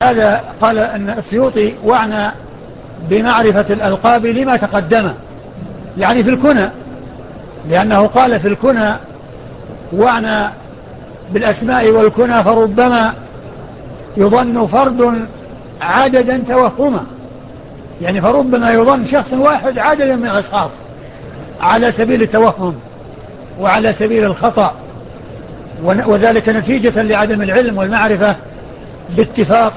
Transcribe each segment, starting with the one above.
هذا قال أن السيوطي وعنى بمعرفة الألقاب لما تقدم، يعني في الكنى، لأنه قال في الكنى وعنى بالأسماء والكنى فربما يظن فرد عددا توهما، يعني فربما يظن شخص واحد عددا من الأشخاص على سبيل التوهم وعلى سبيل الخطأ، وذلك نتيجة لعدم العلم والمعرفة باتفاق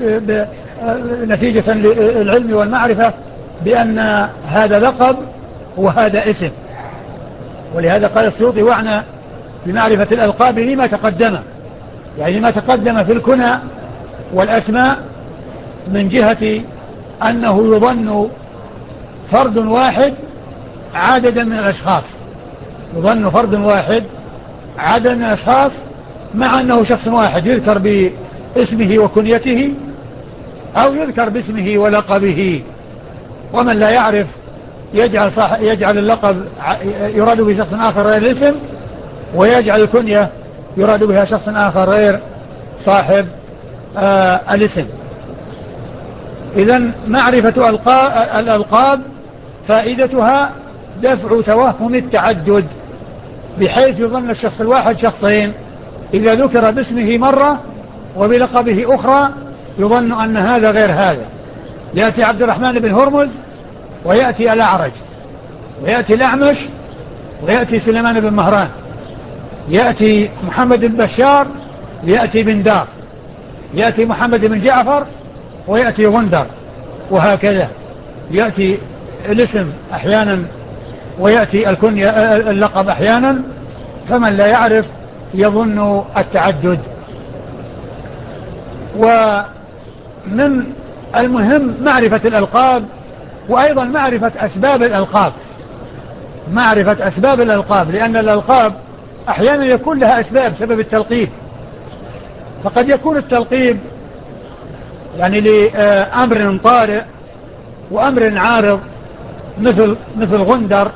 نتيجة للعلم والمعرفة بأن هذا لقب وهذا اسم. ولهذا قال السيوطي وعنى بمعرفة الألقاب لما تقدم، يعني لما تقدم في الكنى والأسماء من جهة أنه يظن فرد واحد عددا من الأشخاص، يظن فرد واحد عددا من الأشخاص مع أنه شخص واحد يذكر باسمه وكنيته أو يذكر باسمه ولقبه. ومن لا يعرف يجعل اللقب يراد به شخص آخر غير الاسم، ويجعل الكنية يراد بها شخص آخر غير صاحب الاسم. إذن معرفة الألقاب فائدتها دفع توهم التعدد، بحيث يظن الشخص الواحد شخصين، إذا ذكر باسمه مرة وبلقبه أخرى يظن أن هذا غير هذا. يأتي عبد الرحمن بن هرمز ويأتي الأعرج ويأتي الأعمش ويأتي سليمان بن مهران، يأتي محمد بن بشار يأتي بن دار، يأتي محمد بن جعفر ويأتي غندر، وهكذا يأتي الاسم أحيانا ويأتي اللقب أحيانا، فمن لا يعرف يظن التعدد. ومن المهم معرفة الألقاب، وأيضا معرفة أسباب الألقاب، معرفة أسباب الألقاب، لأن الألقاب أحيانا يكون لها أسباب، سبب التلقيب، فقد يكون التلقيب يعني لأمر طارئ وأمر عارض، مثل غندر